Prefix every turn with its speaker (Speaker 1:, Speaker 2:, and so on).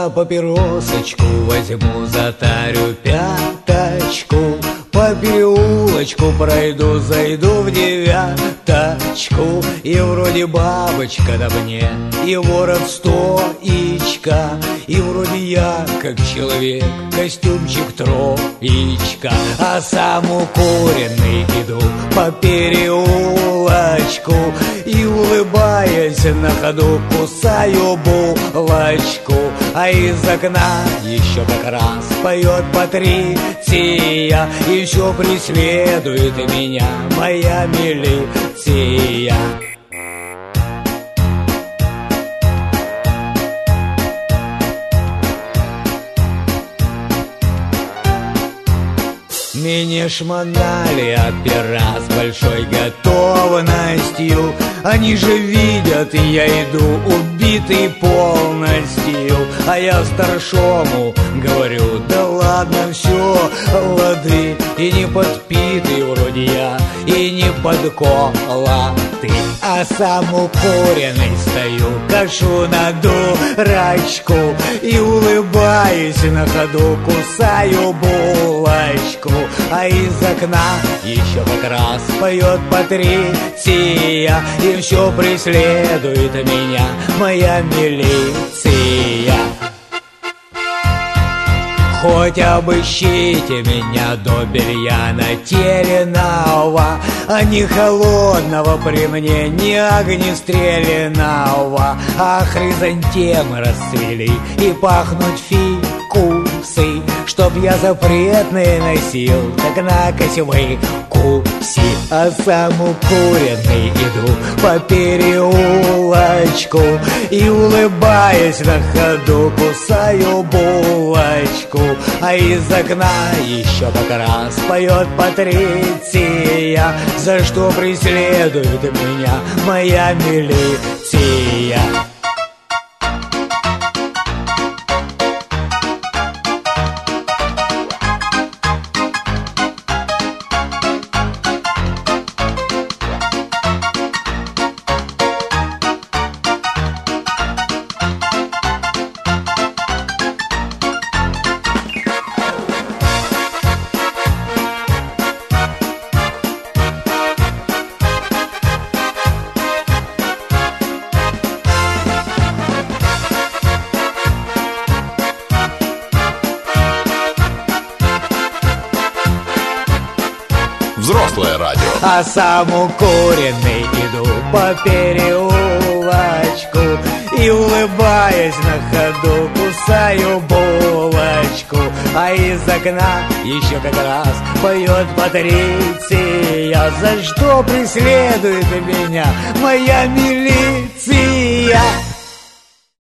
Speaker 1: папиросочку возьму, затарю пяточку, по переулочку пройду, зайду в девяточку, и вроде бабочка на мне, и ворот стоичка, и вроде я, как человек, костюмчик троечка, а сам укуренный иду по переулочку и, улыбаясь на ходу, кусаю булочку, а из окна еще как раз поет Патриция, и все преследует меня моя милиция. Меня шмонали опера с большой готовностью. Они же видят, я иду убитый полностью. А я старшому говорю: да ладно, все, лады. И не подпитый вроде я, и не подколотый, а сам укуренный стою, кашу на дурачку и, улыбаюсь на ходу, кусаю булочку, а из окна еще как раз поет Патриция, и все преследует меня моя милиция. Хоть обыщите меня до белья натерянного, а не холодного при мне, не огнестрелянного, а хризантемы расцвели и пахнут фикусы, чтоб я запретные носил, так накось выкуси. А сам укуренный иду по переулочку и, улыбаясь на ходу, кусаю булочку, а из окна еще как раз поет Патриция, за что преследует меня моя милиция.
Speaker 2: Взрослое радио.
Speaker 1: А сам укуренный иду по переулочку и, улыбаясь на ходу, кусаю булочку, а из окна еще как раз поет Патриция, за что преследует меня моя милиция.